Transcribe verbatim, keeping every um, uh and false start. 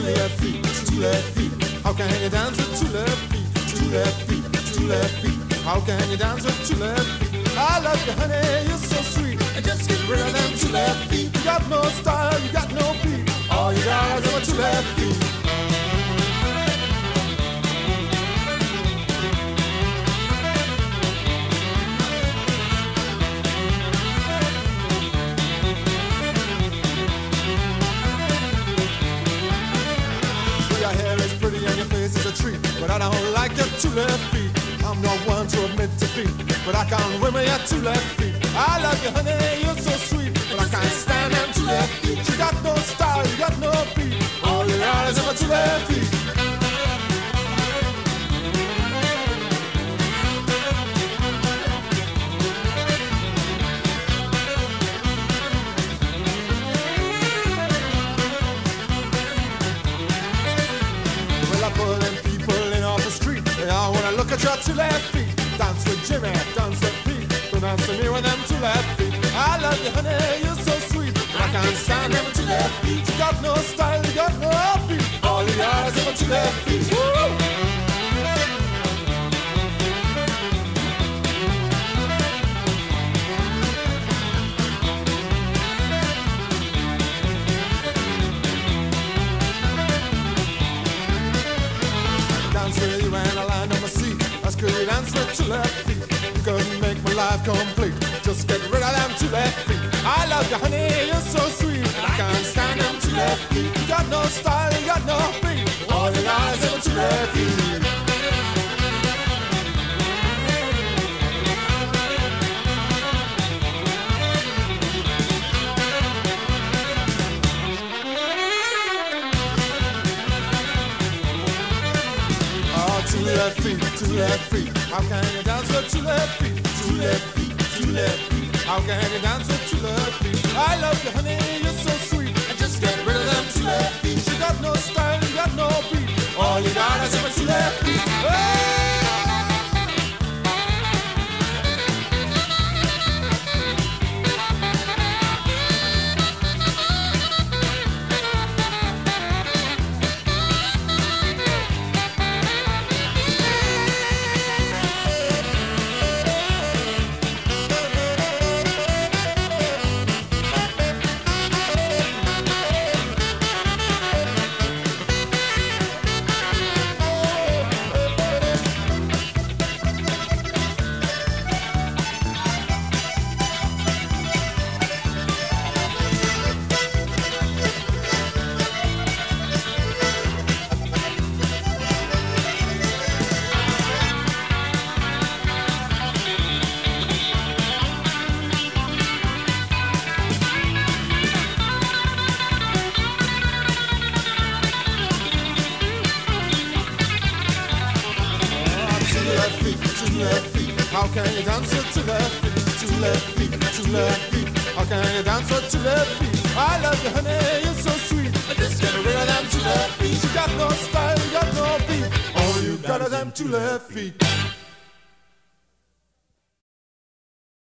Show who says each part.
Speaker 1: left feet, two left feet. How can you dance with two left feet, two left feet, two left feet? How can you dance with two left feet? I love you, honey, you're so sweet. And just get rid of them two left feet. You got no style, you got no beat. All you got is them two left feet. Your hair is pretty and your face is a treat, but I don't like your two left feet. I'm not one to admit defeat, but I can't win with your two left feet. I love you, honey, you're so sweet, but I can't stand them two left feet. You got no style, you got no beat. All you got is them two left feet. Look at your two left feet. Dance with Jimmy, dance with Pete. Don't dance with me with them two left feet. I love you, honey, you're so sweet, but I can't stand them two left feet. You got no style, you got no beat. All you got is them two left feet. Woo! Dance with you and I land on my seat. That's good, you dance with two left feet. You couldn't make my life complete. Just get rid of them two left feet. I love you, honey, you're so sweet, but I can't stand them two left feet. You got no style, you got no beat. All you got is them two left feet. Two left feet, two left feet. How can you dance with two left feet? Two left feet, two left feet. How can you dance with two left feet? I love you, honey, you're so sweet. And just get rid of them two left feet. You got no style, you got no beat. All you got is them two left feet. Hey! Two left feet, how can you dance with two left feet? Two left feet, two left feet, how can you dance with two left feet? I love you, honey, you're so sweet. Just get rid of them two left feet. You got no style, you got no beat. All you got is them two left feet.